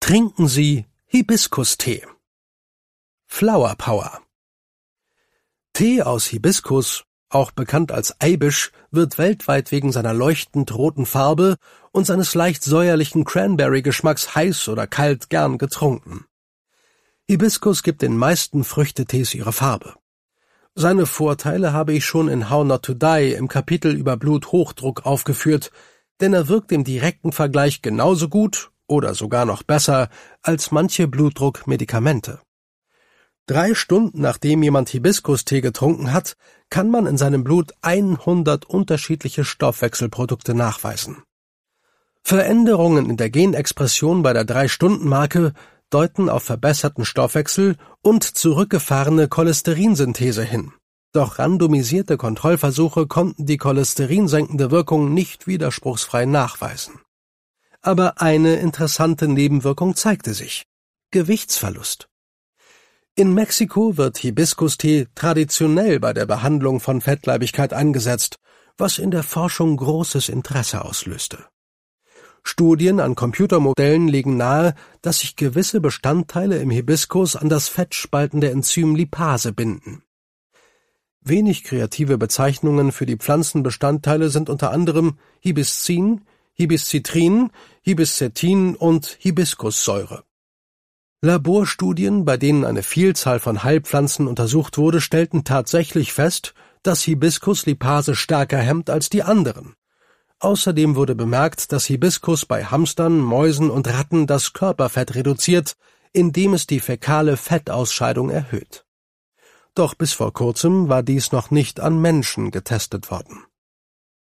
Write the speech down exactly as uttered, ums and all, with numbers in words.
Trinken Sie Hibiskustee. Flower Power. Tee aus Hibiskus, auch bekannt als Eibisch, wird weltweit wegen seiner leuchtend roten Farbe und seines leicht säuerlichen Cranberry-Geschmacks heiß oder kalt gern getrunken. Hibiskus gibt den meisten Früchtetees ihre Farbe. Seine Vorteile habe ich schon in How Not to Die im Kapitel über Bluthochdruck aufgeführt, denn er wirkt im direkten Vergleich genauso gut oder sogar noch besser als manche Blutdruckmedikamente. Drei Stunden nachdem jemand Hibiskustee getrunken hat, kann man in seinem Blut hundert unterschiedliche Stoffwechselprodukte nachweisen. Veränderungen in der Genexpression bei der Drei-Stunden-Marke deuten auf verbesserten Stoffwechsel und zurückgefahrene Cholesterinsynthese hin. Doch randomisierte Kontrollversuche konnten die cholesterinsenkende Wirkung nicht widerspruchsfrei nachweisen. Aber eine interessante Nebenwirkung zeigte sich: Gewichtsverlust. In Mexiko wird Hibiskustee traditionell bei der Behandlung von Fettleibigkeit eingesetzt, was in der Forschung großes Interesse auslöste. Studien an Computermodellen legen nahe, dass sich gewisse Bestandteile im Hibiskus an das fettspaltende Enzym Lipase binden. Wenig kreative Bezeichnungen für die Pflanzenbestandteile sind unter anderem Hibiscin, Hibiscitrin, Hibiscetin und Hibiskussäure. Laborstudien, bei denen eine Vielzahl von Heilpflanzen untersucht wurde, stellten tatsächlich fest, dass Hibiskus Lipase stärker hemmt als die anderen. Außerdem wurde bemerkt, dass Hibiskus bei Hamstern, Mäusen und Ratten das Körperfett reduziert, indem es die fäkale Fettausscheidung erhöht. Doch bis vor kurzem war dies noch nicht an Menschen getestet worden.